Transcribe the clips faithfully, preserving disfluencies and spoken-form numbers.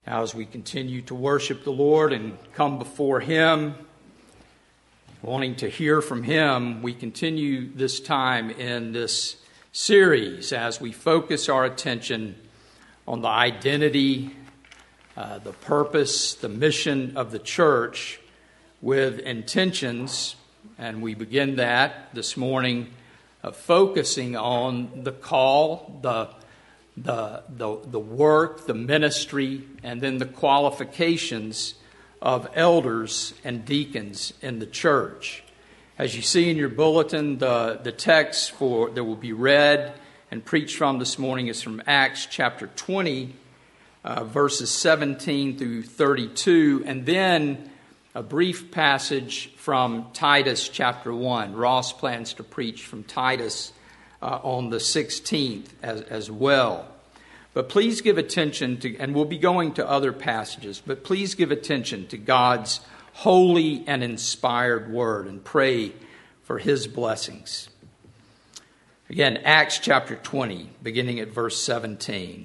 Now, as we continue to worship the Lord and come before Him, wanting to hear from Him, we continue this time in this series as we focus our attention on the identity, uh, the purpose, the mission of the church with intentions. And we begin that this morning uh, focusing on the call, the The, the the work, the ministry, and then the qualifications of elders and deacons in the church. As you see in your bulletin, the, the text for that will be read and preached from this morning is from Acts chapter twenty, uh, verses seventeen through thirty-two, and then a brief passage from Titus chapter one. Ross plans to preach from Titus Uh, on the sixteenth as, as well. But please give attention to, and we'll be going to other passages, but please give attention to God's holy and inspired word and pray for His blessings. Again, Acts chapter twenty, beginning at verse seventeen.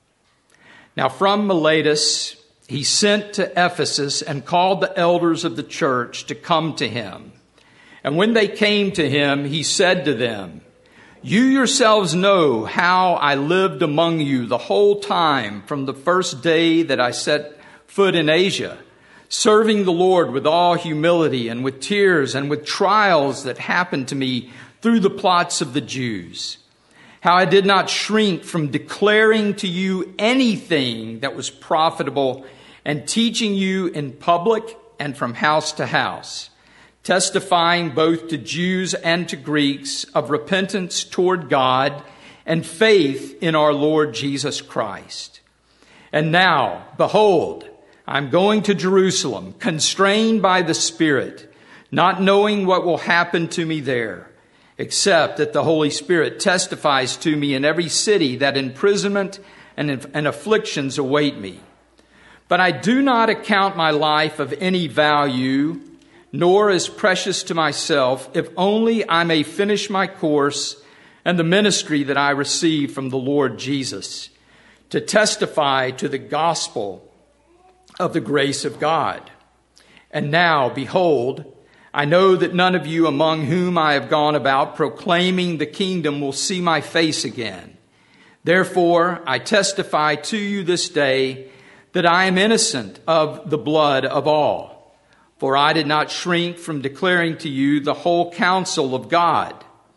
Now from Miletus he sent to Ephesus and called the elders of the church to come to him. And when they came to him, he said to them, "You yourselves know how I lived among you the whole time from the first day that I set foot in Asia, serving the Lord with all humility and with tears and with trials that happened to me through the plots of the Jews. How I did not shrink from declaring to you anything that was profitable and teaching you in public and from house to house, testifying both to Jews and to Greeks of repentance toward God and faith in our Lord Jesus Christ. And now, behold, I'm going to Jerusalem, constrained by the Spirit, not knowing what will happen to me there, except that the Holy Spirit testifies to me in every city that imprisonment and, and afflictions await me. But I do not account my life of any value, nor as precious to myself, if only I may finish my course and the ministry that I received from the Lord Jesus, to testify to the gospel of the grace of God. And now, behold, I know that none of you among whom I have gone about proclaiming the kingdom will see my face again. Therefore, I testify to you this day that I am innocent of the blood of all. For I did not shrink from declaring to you the whole counsel of God.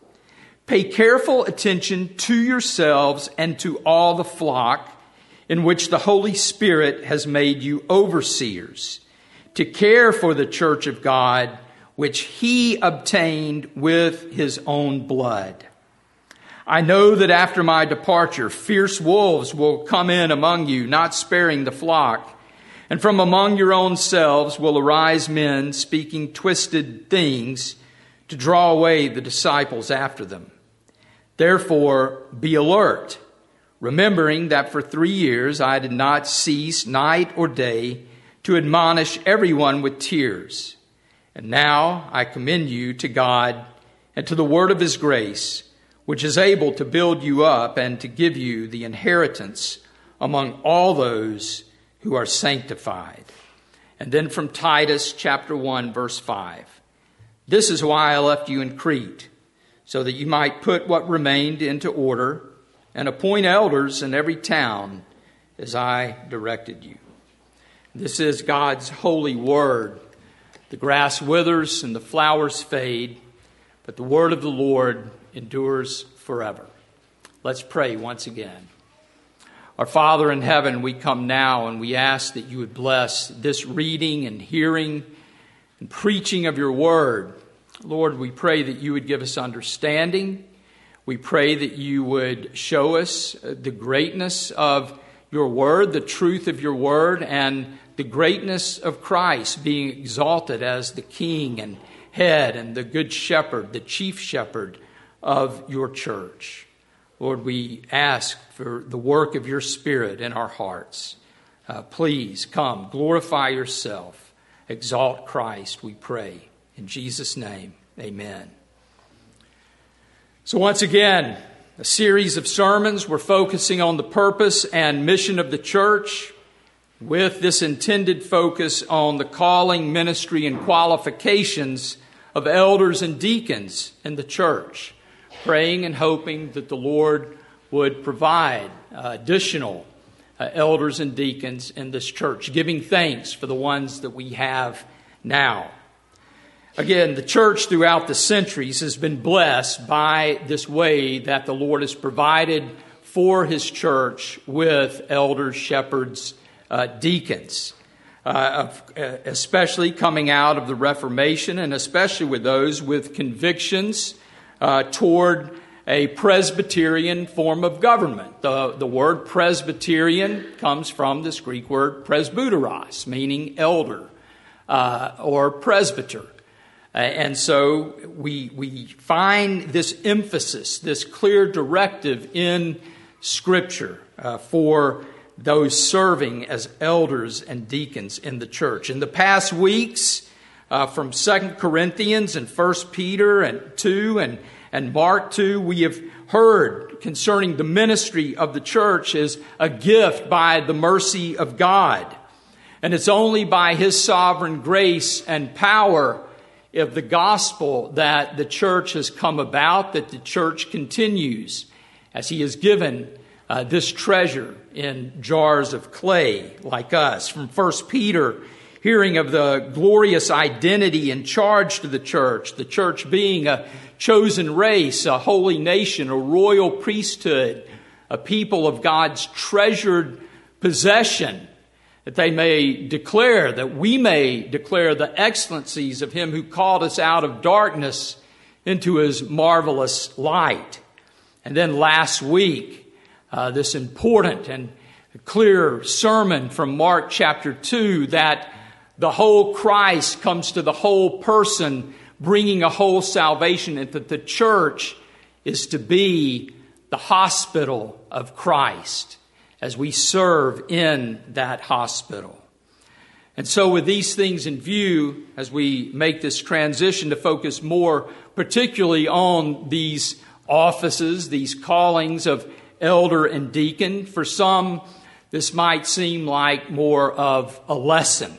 Pay careful attention to yourselves and to all the flock in which the Holy Spirit has made you overseers, to care for the church of God, which He obtained with His own blood. I know that after my departure, fierce wolves will come in among you, not sparing the flock. And from among your own selves will arise men speaking twisted things to draw away the disciples after them. Therefore, be alert, remembering that for three years I did not cease night or day to admonish everyone with tears. And now I commend you to God and to the word of His grace, which is able to build you up and to give you the inheritance among all those who are sanctified." And then from Titus chapter one, verse five. "This is why I left you in Crete, so that you might put what remained into order and appoint elders in every town as I directed you." This is God's holy word. The grass withers and the flowers fade, but the word of the Lord endures forever. Let's pray once again. Our Father in heaven, we come now and we ask that you would bless this reading and hearing and preaching of your word. Lord, we pray that you would give us understanding. We pray that you would show us the greatness of your word, the truth of your word, and the greatness of Christ being exalted as the King and head and the good shepherd, the chief shepherd of your church. Lord, we ask for the work of your Spirit in our hearts. Uh, please come, glorify yourself, exalt Christ, we pray. In Jesus' name, amen. So once again, a series of sermons. We're focusing on the purpose and mission of the church. with this intended focus on the calling, ministry, and qualifications of elders and deacons in the church, praying and hoping that the Lord would provide uh, additional uh, elders and deacons in this church, giving thanks for the ones that we have now. Again, the church throughout the centuries has been blessed by this way that the Lord has provided for His church with elders, shepherds, uh, deacons, uh, especially coming out of the Reformation, and especially with those with convictions uh, toward a Presbyterian form of government. The, the word Presbyterian comes from this Greek word presbyteros, meaning elder uh, or presbyter. Uh, and so we we find this emphasis, this clear directive in Scripture uh, for those serving as elders and deacons in the church. In the past weeks, uh, from Second Corinthians and First Peter and two and, and Mark two, we have heard concerning the ministry of the church as a gift by the mercy of God. And it's only by His sovereign grace and power of the gospel that the church has come about, that the church continues as He has given uh, this treasure in jars of clay like us. From First Peter, hearing of the glorious identity and charge to the church, the church being a chosen race, a holy nation, a royal priesthood, a people of God's treasured possession, that they may declare, that we may declare the excellencies of Him who called us out of darkness into His marvelous light. And then last week, uh, this important and clear sermon from Mark chapter two, that the whole Christ comes to the whole person, bringing a whole salvation, and that the church is to be the hospital of Christ as we serve in that hospital. And so with these things in view, as we make this transition to focus more particularly on these offices, these callings of elder and deacon, for some this might seem like more of a lesson.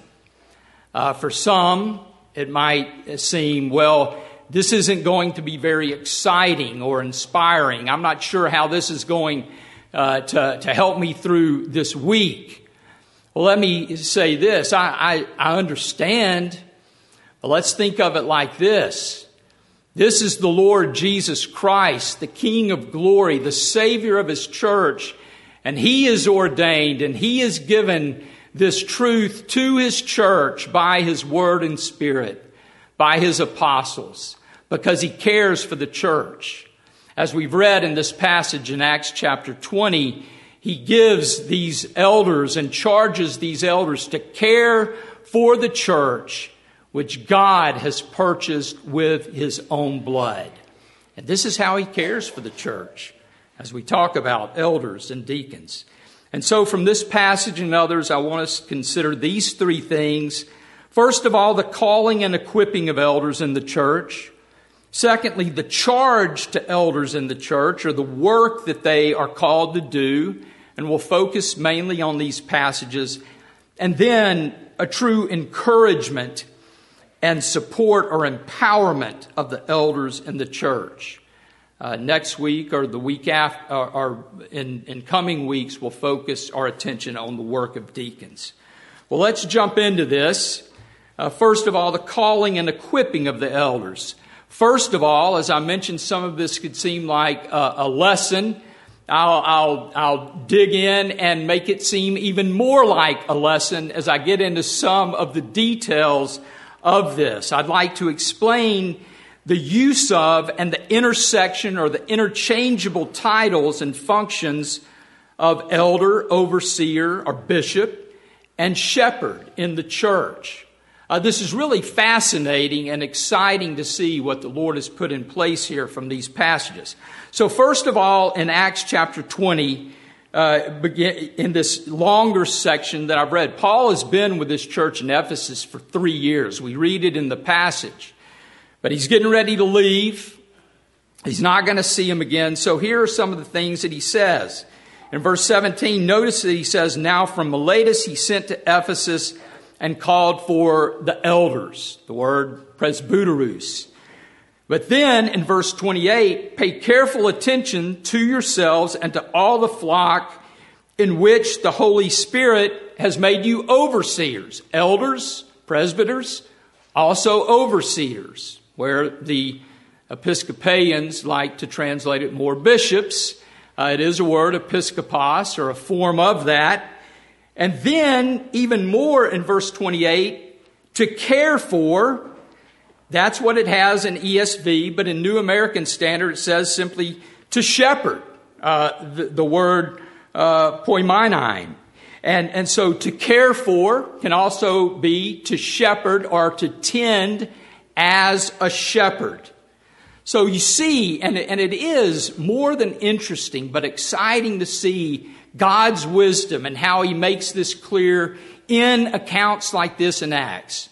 Uh, for some, it might seem, well, this isn't going to be very exciting or inspiring. I'm not sure how this is going Uh, to, to help me through this week. Well, let me say this. I, I, I understand, but let's think of it like this. This is the Lord Jesus Christ, the King of glory, the Savior of His church, and He is ordained and He has given this truth to His church by His Word and Spirit, by His apostles, because He cares for the church. As we've read in this passage in Acts chapter twenty, He gives these elders and charges these elders to care for the church, which God has purchased with His own blood. And this is how He cares for the church, as we talk about elders and deacons. And so from this passage and others, I want us to consider these three things. First of all, the calling and equipping of elders in the church. Secondly, the charge to elders in the church, or the work that they are called to do, and we'll focus mainly on these passages. And then a true encouragement and support or empowerment of the elders in the church. Uh, next week or the week after, or, or in, in coming weeks, we'll focus our attention on the work of deacons. Well, let's jump into this. Uh, first of all, the calling and equipping of the elders. First of all, as I mentioned, some of this could seem like a, a lesson. I'll, I'll, I'll dig in and make it seem even more like a lesson as I get into some of the details of this. I'd like to explain the use of and the intersection or the interchangeable titles and functions of elder, overseer, or bishop, and shepherd in the church. Uh, this is really fascinating and exciting to see what the Lord has put in place here from these passages. So first of all, in Acts chapter twenty, uh, begin, in this longer section that I've read, Paul has been with this church in Ephesus for three years. We read it in the passage. But he's getting ready to leave. He's not going to see him again. So here are some of the things that he says. In verse seventeen, notice that he says, now from Miletus he sent to Ephesus and called for the elders, the word presbyteros. But then in verse twenty-eight, pay careful attention to yourselves and to all the flock in which the Holy Spirit has made you overseers, elders, presbyters, also overseers, where the Episcopalians like to translate it more bishops. Uh, it is a word, episkopos, or a form of that. And then, even more in verse twenty-eight, to care for, that's what it has in E S V, but in New American Standard it says simply to shepherd, uh, the, the word uh, poimenai. And, and so to care for can also be to shepherd or to tend as a shepherd. So you see, and, and it is more than interesting, but exciting to see God's wisdom and how he makes this clear in accounts like this in Acts.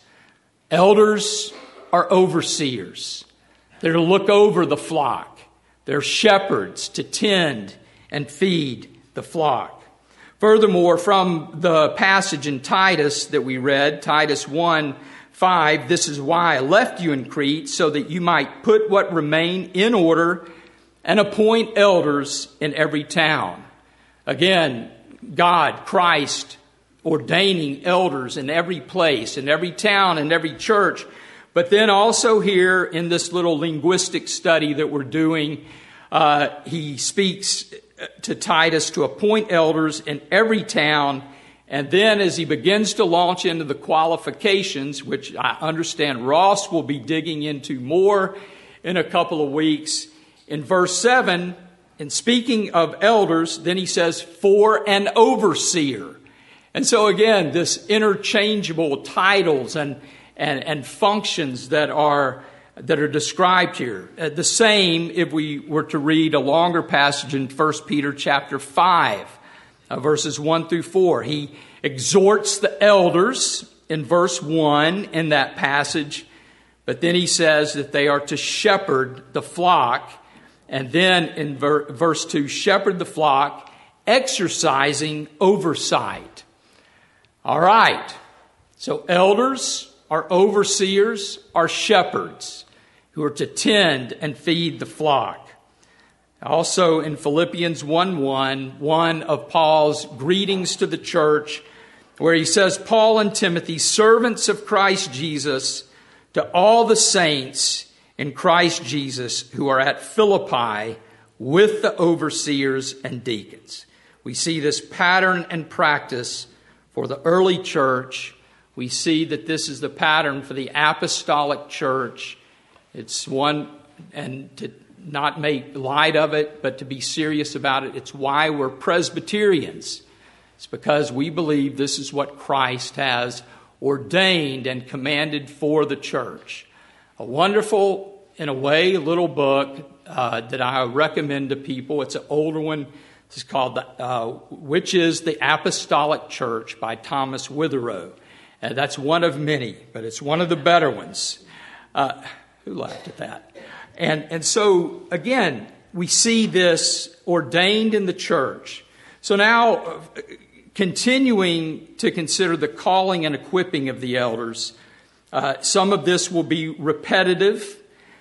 Elders are overseers. They're to look over the flock. They're shepherds to tend and feed the flock. Furthermore, from the passage in Titus that we read, Titus one five, this is why I left you in Crete, so that you might put what remain in order and appoint elders in every town. Again, God, Christ, ordaining elders in every place, in every town, in every church. But then also here in this little linguistic study that we're doing, uh, he speaks to Titus to appoint elders in every town. And then as he begins to launch into the qualifications, which I understand Ross will be digging into more in a couple of weeks, in verse seven, in speaking of elders, then he says, for an overseer. And so again, this interchangeable titles and, and, and functions that are that are described here. Uh, the same if we were to read a longer passage in First Peter chapter five, uh, verses one through four. He exhorts the elders in verse one in that passage, but then he says that they are to shepherd the flock. And then in ver- verse two, shepherd the flock, exercising oversight. All right. So elders are overseers, are shepherds who are to tend and feed the flock. Also in Philippians one one, one of Paul's greetings to the church, where he says, Paul and Timothy, servants of Christ Jesus, to all the saints in Christ Jesus who are at Philippi with the overseers and deacons. We see this pattern and practice for the early church. We see that this is the pattern for the apostolic church. It's one, and to not make light of it, but to be serious about it. It's why we're Presbyterians. It's because we believe this is what Christ has ordained and commanded for the church. A wonderful, in a way, little book uh, that I recommend to people. It's an older one. It's called the, uh, Which is the Apostolic Church by Thomas Witherow. Uh, that's one of many, but it's one of the better ones. Uh, who laughed at that? And, and so, again, we see this ordained in the church. So now, uh, continuing to consider the calling and equipping of the elders, uh, some of this will be repetitive,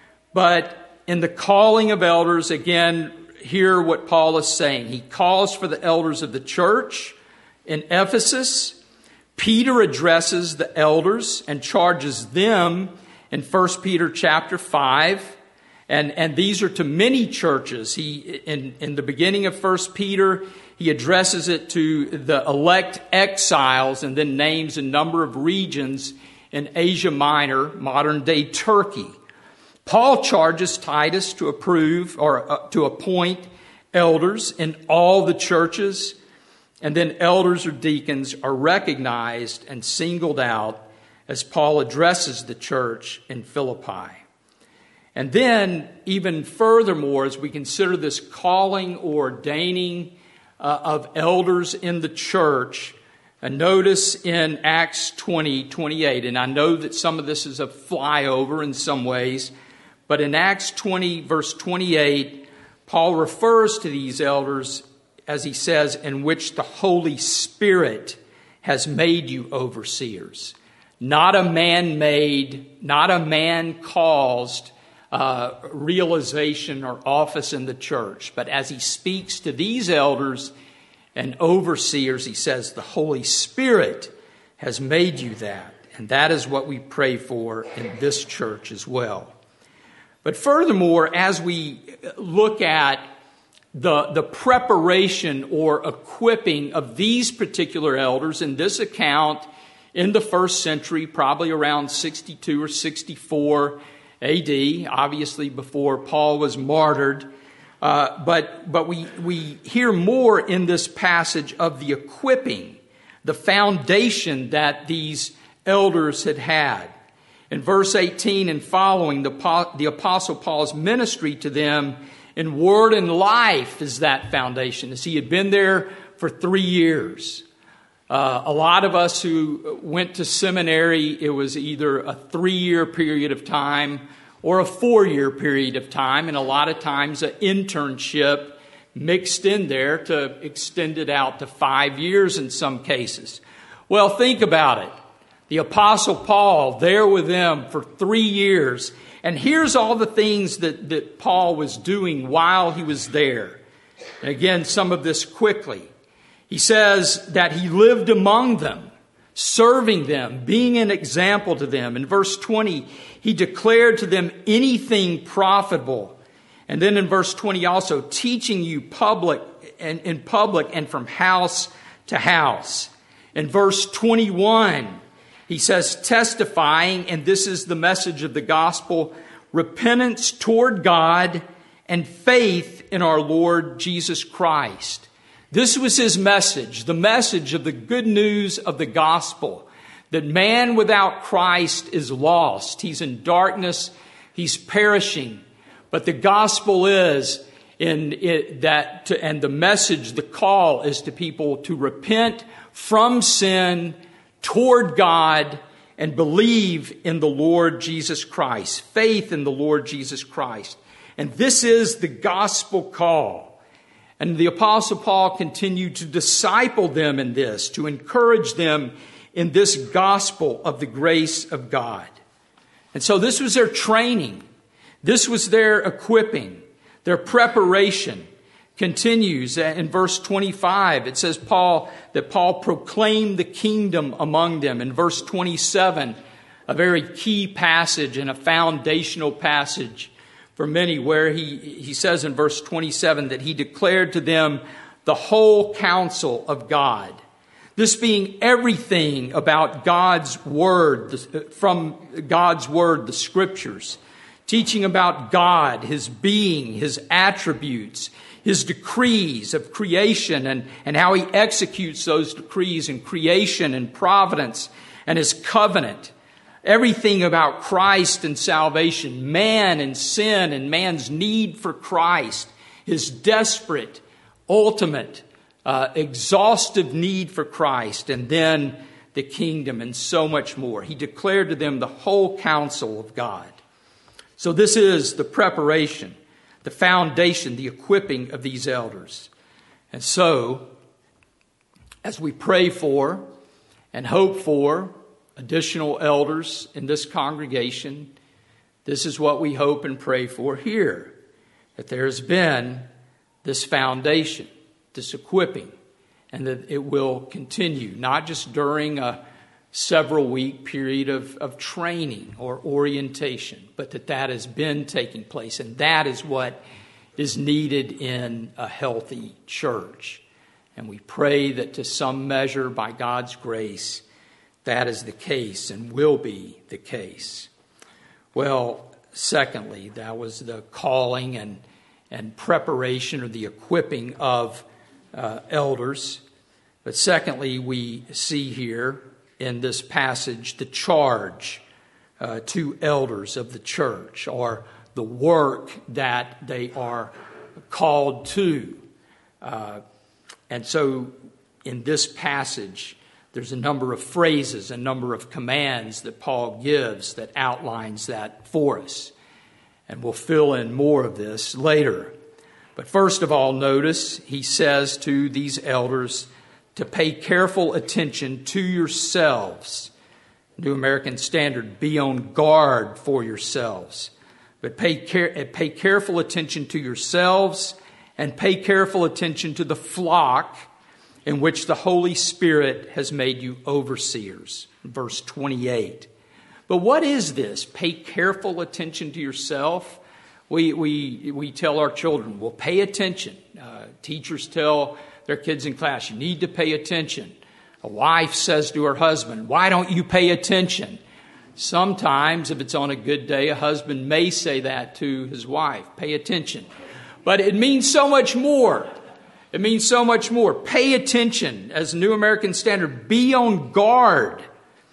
but in the calling of elders, again, hear what Paul is saying. He calls for the elders of the church in Ephesus. Peter addresses the elders and charges them in First Peter chapter five. And, and these are to many churches. He, in, in the beginning of First Peter, he addresses it to the elect exiles and then names a number of regions in Asia Minor, modern day Turkey. Paul charges Titus to approve or uh, to appoint elders in all the churches. And then elders or deacons are recognized and singled out as Paul addresses the church in Philippi. And then, even furthermore, as we consider this calling or ordaining uh, of elders in the church, and notice in Acts twenty twenty-eight, and I know that some of this is a flyover in some ways, but in Acts twenty, verse twenty-eight, Paul refers to these elders as he says, in which the Holy Spirit has made you overseers. Not a man-made, not a man-caused uh, realization or office in the church. But as he speaks to these elders and overseers, he says, the Holy Spirit has made you that. And that is what we pray for in this church as well. But furthermore, as we look at the, the preparation or equipping of these particular elders in this account in the first century, probably around sixty-two or sixty-four A D, obviously before Paul was martyred. Uh, but but we, we hear more in this passage of the equipping, the foundation that these elders had had. In verse eighteen and following, the, the Apostle Paul's ministry to them in word and life is that foundation, as he had been there for three years. Uh, a lot of us who went to seminary, it was either a three-year period of time or a four-year period of time, and a lot of times an internship mixed in there to extend it out to five years in some cases. Well, think about it. The Apostle Paul there with them for three years, and here's all the things that, that Paul was doing while he was there. And again, some of this quickly. He says that he lived among them, serving them, being an example to them. In verse twenty, he declared to them anything profitable. And then in verse twenty also, teaching you public and in public and from house to house. In verse twenty-one, he says, testifying, and this is the message of the gospel, repentance toward God and faith in our Lord Jesus Christ. This was his message, the message of the good news of the gospel, that man without Christ is lost. He's in darkness. He's perishing. But the gospel is in it that, to, and the message, the call is to people to repent from sin toward God and believe in the Lord Jesus Christ, faith in the Lord Jesus Christ. And this is the gospel call. And the Apostle Paul continued to disciple them in this, to encourage them in this gospel of the grace of God. And so this was their training. This was their equipping, their preparation. Continues in verse twenty-five. It says Paul that Paul proclaimed the kingdom among them. In verse twenty-seven, a very key passage and a foundational passage for many, where he, he says in verse twenty-seven that he declared to them the whole counsel of God. This being everything about God's word, from God's word, the scriptures, teaching about God, his being, his attributes, his decrees of creation and, and how he executes those decrees in creation and providence and his covenant. Everything about Christ and salvation, man and sin and man's need for Christ, his desperate, ultimate, uh, exhaustive need for Christ, and then the kingdom and so much more. He declared to them the whole counsel of God. So this is the preparation, the foundation, the equipping of these elders. And so, as we pray for and hope for additional elders in this congregation, this is what we hope and pray for here, that there has been this foundation, this equipping, and that it will continue, not just during a several week period of, of training or orientation, but that that has been taking place. And that is what is needed in a healthy church. And we pray that to some measure, by God's grace, that is the case and will be the case. Well, secondly, that was the calling and, and preparation or the equipping of uh, elders. But secondly, we see here in this passage the charge uh, to elders of the church, or the work that they are called to. Uh, and so in this passage, there's a number of phrases, a number of commands that Paul gives that outlines that for us. And we'll fill in more of this later. But first of all, notice he says to these elders to pay careful attention to yourselves. New American Standard, be on guard for yourselves. But pay, care, pay careful attention to yourselves and pay careful attention to the flock in which the Holy Spirit has made you overseers. Verse twenty-eight. But what is this? Pay careful attention to yourself. We we we tell our children, well, pay attention. Uh, teachers tell their kids in class, you need to pay attention. A wife says to her husband, why don't you pay attention? Sometimes, if it's on a good day, a husband may say that to his wife, pay attention. But it means so much more. It means so much more. Pay attention, as New American Standard. Be on guard.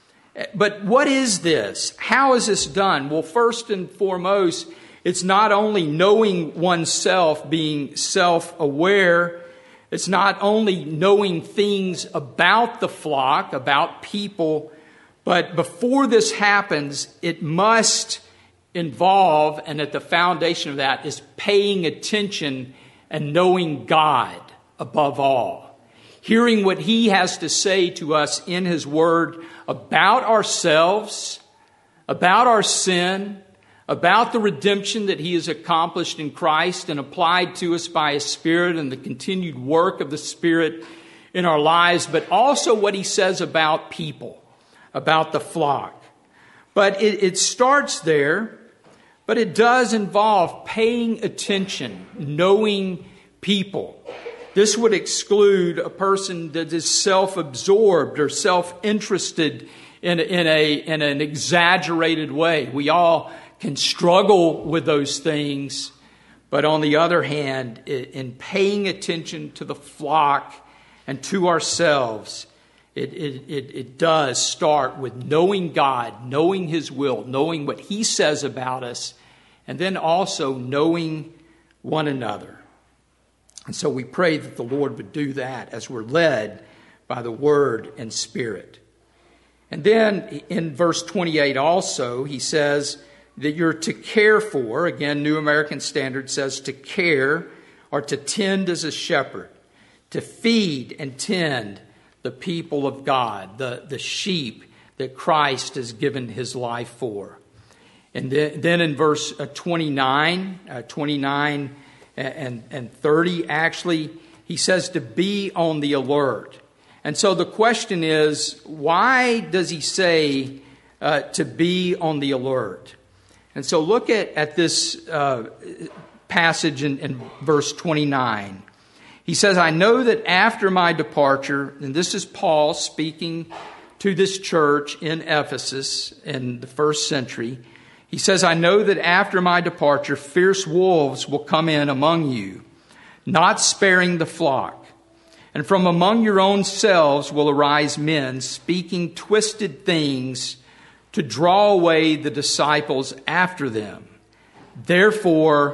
But what is this? How is this done? Well, first and foremost, it's not only knowing oneself, being self-aware. It's not only knowing things about the flock, about people, but before this happens, it must involve, and at the foundation of that is paying attention and knowing God above all. Hearing what He has to say to us in His Word about ourselves, about our sin, about the redemption that He has accomplished in Christ and applied to us by His Spirit and the continued work of the Spirit in our lives, but also what He says about people, about the flock. But it, it starts there, but it does involve paying attention, knowing people. This would exclude a person that is self-absorbed or self-interested in, in, a, in an exaggerated way. We all can struggle with those things, but on the other hand, in paying attention to the flock and to ourselves, it, it, it, it does start with knowing God, knowing His will, knowing what He says about us, and then also knowing one another. And so we pray that the Lord would do that as we're led by the Word and Spirit. And then in verse twenty-eight also, he says that you're to care for, again, New American Standard says to care or to tend as a shepherd, to feed and tend the people of God, the, the sheep that Christ has given His life for. And then, then in verse twenty-nine, uh, twenty-nine and, and thirty, actually, he says to be on the alert. And so the question is, why does he say uh, to be on the alert? And so look at, at this uh, passage in, in verse twenty-nine. He says, I know that after my departure, and this is Paul speaking to this church in Ephesus in the first century. He says, I know that after my departure, fierce wolves will come in among you, not sparing the flock. And from among your own selves will arise men speaking twisted things to draw away the disciples after them. Therefore,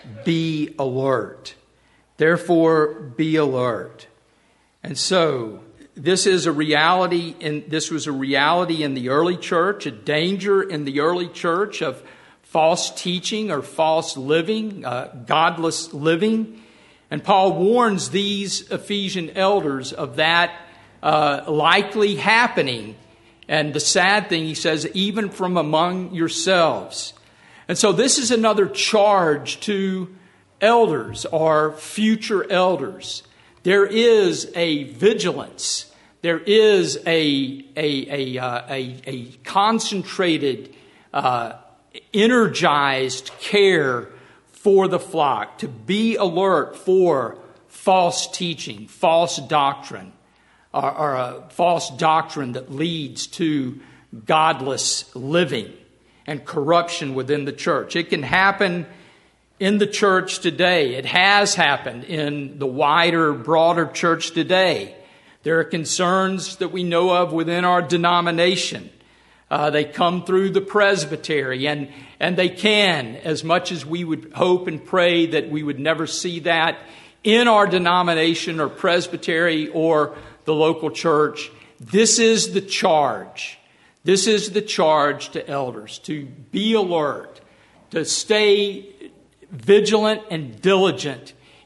be alert. Therefore, be alert. And so, this is a reality, in, this was a reality in the early church, a danger in the early church of false teaching or false living, uh, godless living. And Paul warns these Ephesian elders of that uh, likely happening. And the sad thing, he says, even from among yourselves. And so this is another charge to elders or future elders. There is a vigilance. There is a a a uh, a, a concentrated, uh, energized care for the flock, to be alert for false teaching, false doctrine, or, or a false doctrine that leads to godless living and corruption within the church. It can happen in the church today. It has happened in the wider, broader church today. There are concerns that we know of within our denomination. Uh, they come through the presbytery, and, and they can, as much as we would hope and pray that we would never see that in our denomination or presbytery or the local church. This is the charge. This is the charge to elders, to be alert, to stay vigilant and diligent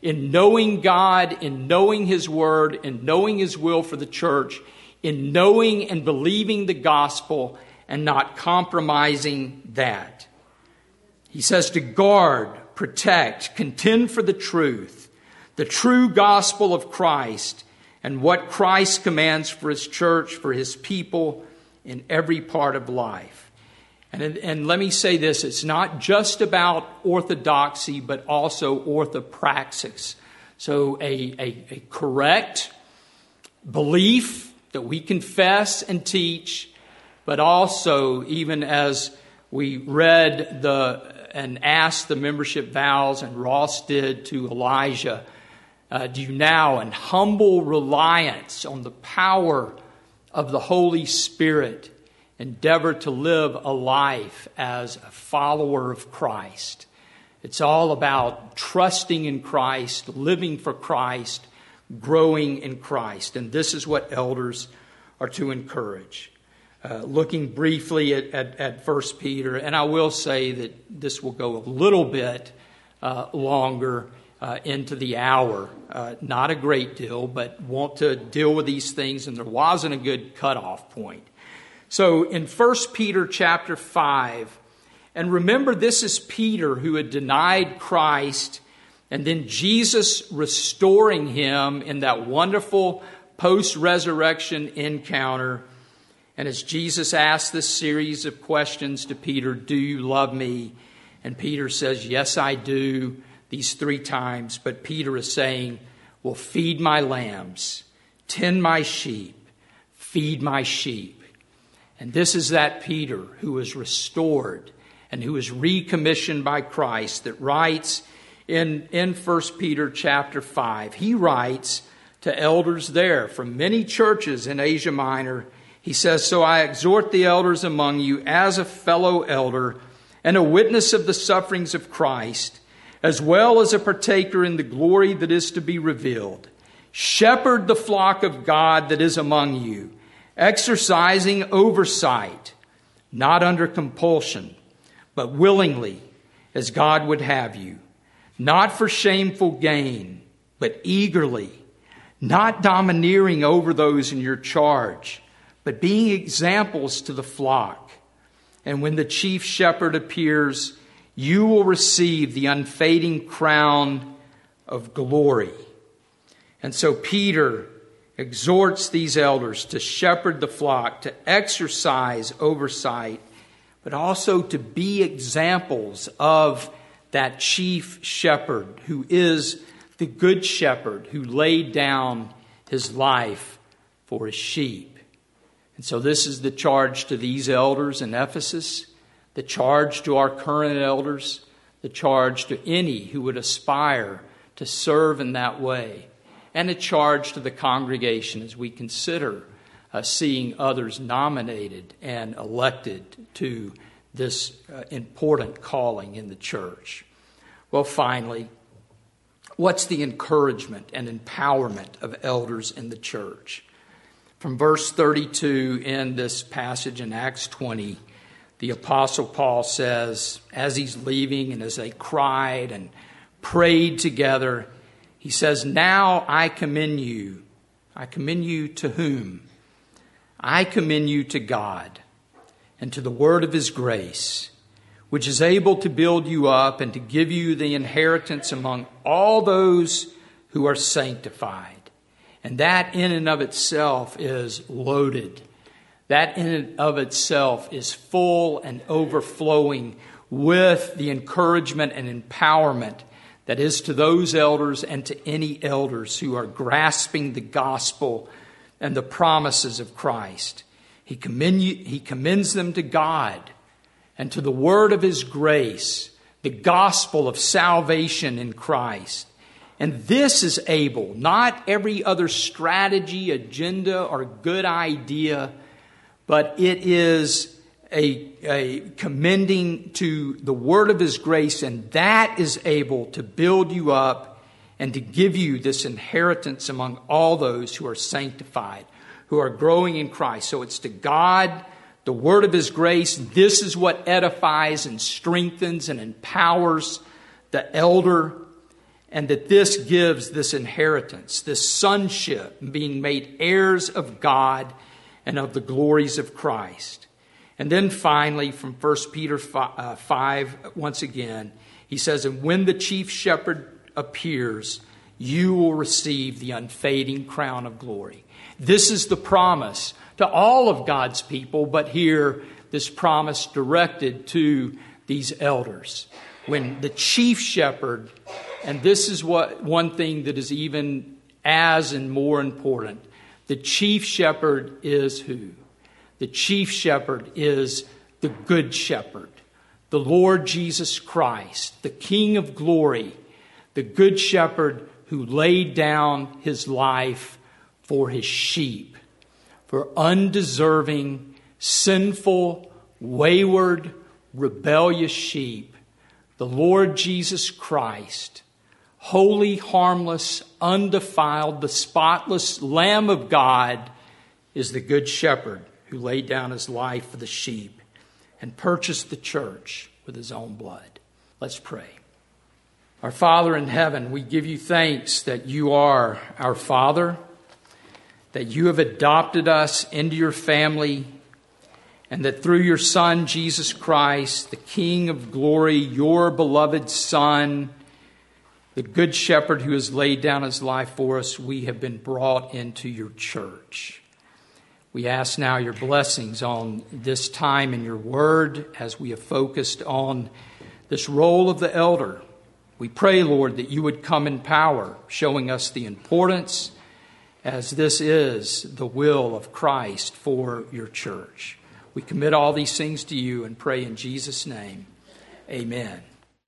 in knowing God, in knowing His Word, in knowing His will for the church, in knowing and believing the gospel and not compromising that. He says to guard, protect, contend for the truth, the true gospel of Christ, and what Christ commands for His church, for His people in every part of life. And, and let me say this, it's not just about orthodoxy, but also orthopraxis. So a, a, a correct belief that we confess and teach, but also, even as we read the and asked the membership vows, and Ross did to Elijah, uh, do you now, in humble reliance on the power of the Holy Spirit, endeavor to live a life as a follower of Christ. It's all about trusting in Christ, living for Christ, growing in Christ. And this is what elders are to encourage. Uh, looking briefly at, at, at First Peter, and I will say that this will go a little bit uh, longer uh, into the hour. Uh, not a great deal, but want to deal with these things, and there wasn't a good cutoff point. So in First Peter chapter five, and remember this is Peter who had denied Christ, and then Jesus restoring him in that wonderful post-resurrection encounter. And as Jesus asked this series of questions to Peter, do you love me? And Peter says, yes, I do, these three times. But Peter is saying, well, feed my lambs, tend my sheep, feed my sheep. And this is that Peter who was restored and who is recommissioned by Christ that writes in, in First Peter chapter five. He writes to elders there from many churches in Asia Minor. He says, so I exhort the elders among you as a fellow elder and a witness of the sufferings of Christ, as well as a partaker in the glory that is to be revealed. Shepherd the flock of God that is among you, exercising oversight, not under compulsion, but willingly, as God would have you, not for shameful gain, but eagerly, not domineering over those in your charge, but being examples to the flock. And when the chief shepherd appears, you will receive the unfading crown of glory. And so Peter exhorts these elders to shepherd the flock, to exercise oversight, but also to be examples of that chief shepherd who is the good shepherd who laid down his life for his sheep. And so this is the charge to these elders in Ephesus, the charge to our current elders, the charge to any who would aspire to serve in that way, and a charge to the congregation as we consider uh, seeing others nominated and elected to this uh, important calling in the church. Well, finally, what's the encouragement and empowerment of elders in the church? From verse thirty-two in this passage in Acts twenty, the Apostle Paul says, as he's leaving and as they cried and prayed together, he says, now I commend you. I commend you to whom? I commend you to God and to the word of His grace, which is able to build you up and to give you the inheritance among all those who are sanctified. And that in and of itself is loaded. That in and of itself is full and overflowing with the encouragement and empowerment that is to those elders and to any elders who are grasping the gospel and the promises of Christ. He, commend you, he commends them to God and to the word of His grace, the gospel of salvation in Christ. And this is able, not every other strategy, agenda, or good idea, but it is a, a commending to the word of His grace, and that is able to build you up and to give you this inheritance among all those who are sanctified, who are growing in Christ. So it's to God, the word of His grace. This is what edifies and strengthens and empowers the elder. and that this gives this inheritance, this sonship, being made heirs of God and of the glories of Christ. And then finally, from First Peter five, once again, he says, and when the chief shepherd appears, you will receive the unfading crown of glory. This is the promise to all of God's people, but here, this promise directed to these elders. When the chief shepherd, and this is what one thing that is even as and more important, the chief shepherd is who? The chief shepherd is the good shepherd, the Lord Jesus Christ, the King of glory, the good shepherd who laid down his life for his sheep, for undeserving, sinful, wayward, rebellious sheep. The Lord Jesus Christ, holy, harmless, undefiled, the spotless Lamb of God, is the good shepherd who laid down his life for the sheep and purchased the church with his own blood. Let's pray. Our Father in heaven, we give you thanks that you are our Father, that you have adopted us into your family, and that through your Son, Jesus Christ, the King of glory, your beloved Son, the good shepherd who has laid down his life for us, we have been brought into your church. We ask now your blessings on this time in your word as we have focused on this role of the elder. We pray, Lord, that you would come in power, showing us the importance, as this is the will of Christ for your church. We commit all these things to you and pray in Jesus' name. Amen.